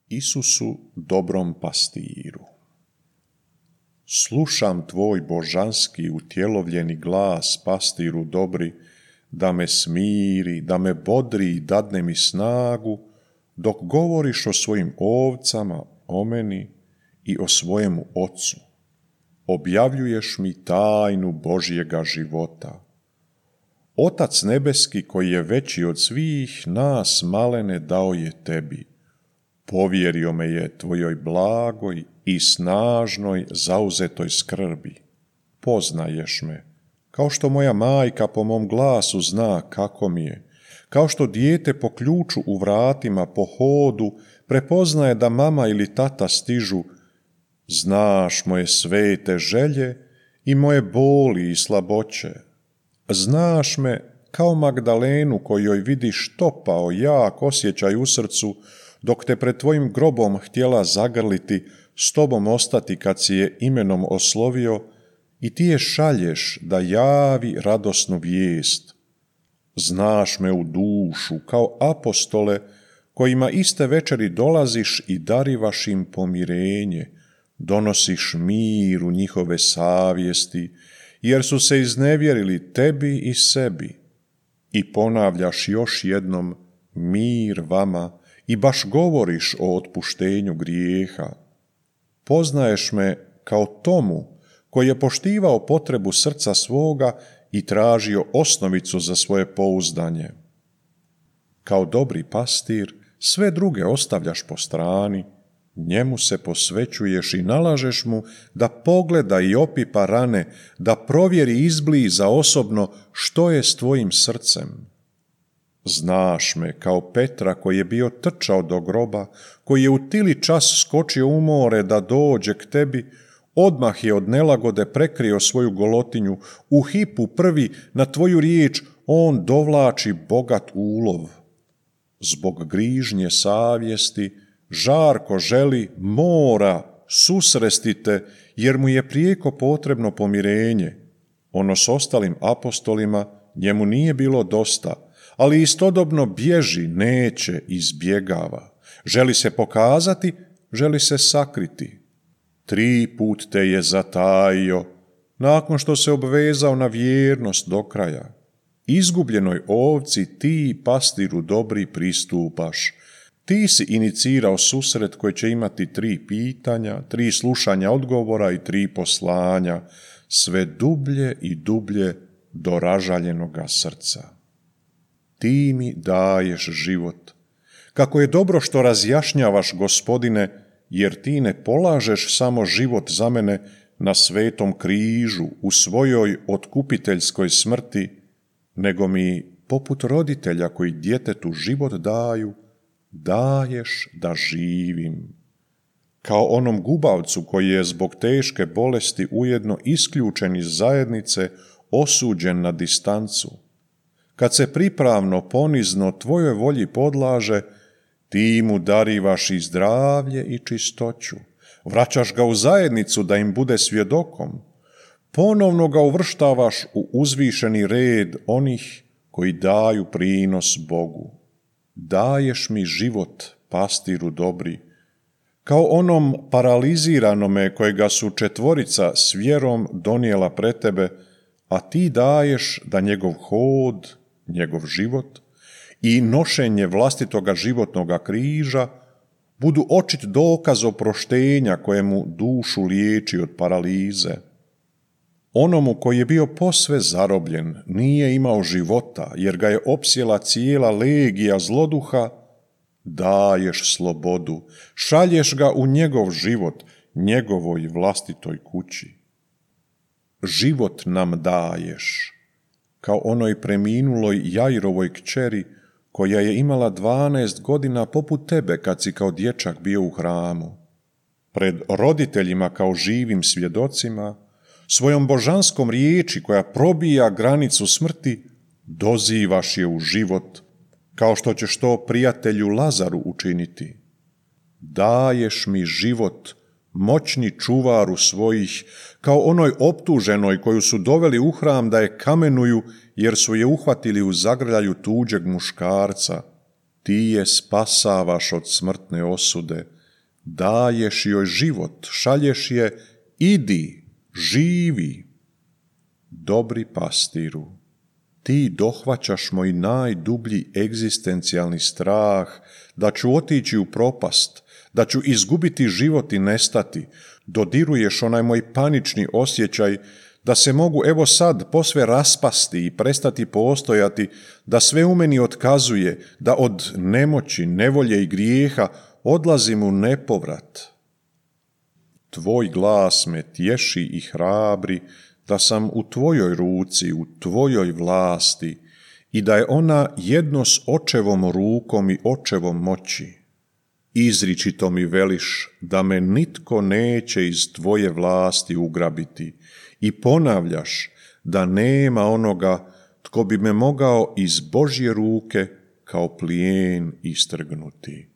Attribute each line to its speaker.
Speaker 1: Isusu dobrom pastiru. Slušam tvoj božanski utjelovljeni glas, pastiru dobri, da me smiri, da me bodri i dadne mi snagu, dok govoriš o svojim ovcama, o meni i o svojemu Ocu. Objavljuješ mi tajnu Božjega života. Otac nebeski, koji je veći od svih nas malene, dao je tebi. Povjerio me je tvojoj blagoj i snažnoj zauzetoj skrbi. Poznaješ me, kao što moja majka po mom glasu zna kako mi je, kao što dijete po ključu u vratima, po hodu, prepoznaje da mama ili tata stižu. Znaš moje svete želje i moje boli i slaboće. Znaš me kao Magdalenu kojoj vidiš topao jak osjećaj u srcu, dok te pred tvojim grobom htjela zagrliti, s tobom ostati kad si je imenom oslovio, i ti je šalješ da javi radosnu vijest. Znaš me u dušu kao apostole kojima iste večeri dolaziš i darivaš im pomirenje, donosiš mir u njihove savjesti, jer su se iznevjerili tebi i sebi. I ponavljaš još jednom mir vama i baš govoriš o otpuštenju grijeha. Poznaješ me kao tomu koji je poštivao potrebu srca svoga i tražio osnovicu za svoje pouzdanje. Kao dobri pastir sve druge ostavljaš po strani, njemu se posvećuješ i nalažeš mu da pogleda i opipa rane, da provjeri izbliza osobno što je s tvojim srcem. Znaš me kao Petra koji je bio trčao do groba, koji je u tili čas skočio u more da dođe k tebi, odmah je od nelagode prekrio svoju golotinju, u hipu prvi na tvoju riječ on dovlači bogat ulov. Zbog grižnje savjesti žarko želi, mora susrestite, jer mu je prijeko potrebno pomirenje. Ono s ostalim apostolima njemu nije bilo dosta, ali istodobno bježi, neće, izbjegava. Želi se pokazati, želi se sakriti. 3 put te je zatajio, nakon što se obvezao na vjernost do kraja. Izgubljenoj ovci ti, pastiru dobri, pristupaš. Ti si inicirao susret koji će imati 3 pitanja, 3 slušanja odgovora i 3 poslanja, sve dublje i dublje do ražaljenoga srca. Ti mi daješ život. Kako je dobro što razjašnjavaš, Gospodine, jer ti ne polažeš samo život za mene na svetom križu u svojoj otkupiteljskoj smrti, nego mi, poput roditelja koji djetetu život daju, daješ da živim. Kao onom gubavcu koji je zbog teške bolesti ujedno isključen iz zajednice, osuđen na distancu. Kad se pripravno, ponizno tvojoj volji podlaže, ti mu darivaš i zdravlje i čistoću. Vraćaš ga u zajednicu da im bude svjedokom. Ponovno ga uvrštavaš u uzvišeni red onih koji daju prinos Bogu. Daješ mi život, pastiru dobri, kao onom paraliziranome kojega su 4 s vjerom donijela pred tebe, a ti daješ da njegov hod, njegov život i nošenje vlastitoga životnoga križa budu očit dokaz oproštenja kojemu dušu liječi od paralize. Onomu koji je bio posve zarobljen, nije imao života, jer ga je opsjela cijela legija zloduha, daješ slobodu, šalješ ga u njegov život, njegovoj vlastitoj kući. Život nam daješ, kao onoj preminuloj Jairovoj kćeri, koja je imala 12 godina poput tebe kad si kao dječak bio u hramu. Pred roditeljima kao živim svjedocima, svojom božanskom riječi koja probija granicu smrti, dozivaš je u život, kao što ćeš to prijatelju Lazaru učiniti. Daješ mi život, moćni čuvaru svojih, kao onoj optuženoj koju su doveli u hram da je kamenuju jer su je uhvatili u zagrljaju tuđeg muškarca. Ti je spasavaš od smrtne osude, daješ joj život, šalješ je, idi, živi. Dobri pastiru, ti dohvaćaš moj najdublji egzistencijalni strah da ću otići u propast, da ću izgubiti život i nestati. Dodiruješ onaj moj panični osjećaj da se mogu evo sad posve raspasti i prestati postojati, da sve u meni otkazuje, da od nemoći, nevolje i grijeha odlazim u nepovrat. Tvoj glas me tješi i hrabri da sam u tvojoj ruci, u tvojoj vlasti i da je ona jedno s očevom rukom i očevom moći. Izričito mi veliš da me nitko neće iz tvoje vlasti ugrabiti i ponavljaš da nema onoga tko bi me mogao iz Božje ruke kao plijen istrgnuti.